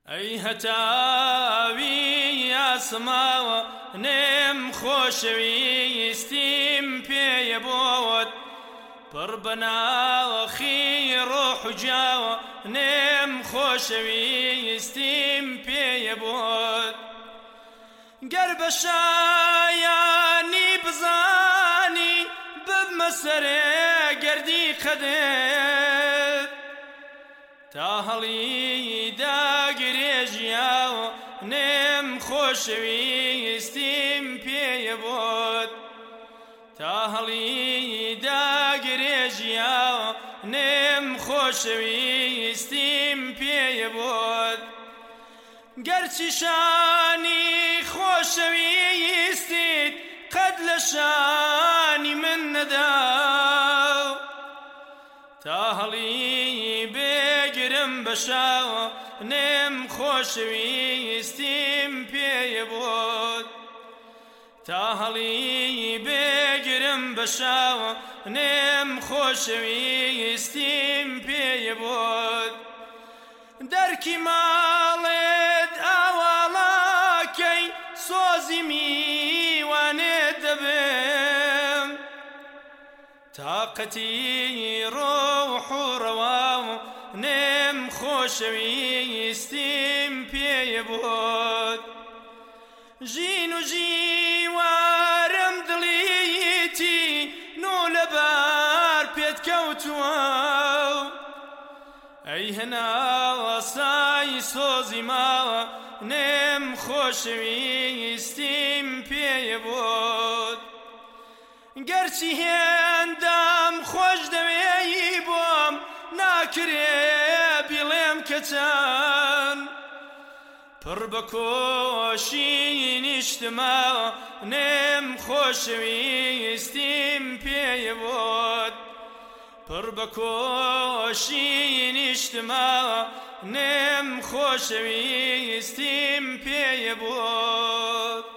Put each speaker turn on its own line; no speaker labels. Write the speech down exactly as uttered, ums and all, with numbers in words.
ئەی هەتاوی ئاسماوە نێم خۆشەویستیم پێیە بۆت پڕ بە ناوەخی ڕۆح و جاوە نێم خۆشەویستیم پێیە بۆت گەر بە شایانی بزانی ببمە سەرێ گەردی قەدێت تا هەڵی داگرێژیاوە نێم خۆشەویستیم پێیە بۆت تا هەڵی داگرێژیاوە نێم خۆشەویستیم پێیە بۆت گەرچی شانی خۆشەویستیت قەت لە شانی من نەداو تا هەڵی بێگرم بەشاوە نێم خۆشەویستیم پێیە بۆت تا هەڵی بێگرم بەشاوە نێم خۆشەویستیم پێیە بۆت دەرکی ماڵێت ئاواڵاکەی سۆزی میوانێت دەبێم تاقەتی ڕۆح و ڕەواو نێم خۆشەویستیم پێیە بۆت ژین و ژیوارم دڵیتی نۆ لەبار پێت کەوتووە ئەی هەناوە سای سۆزی ماوە نێم خۆشەویستیم پێیە بۆت گەرچی هێندام خۆش دەوێی بۆم ناکرێ بیڵێم کە چەند پڕ بە کۆشی نیشتماوە نێم خۆشەویستیم پێیە بۆت پڕ بە کۆشی نیشتماوە نێم خۆشەویستیم پێیە بۆت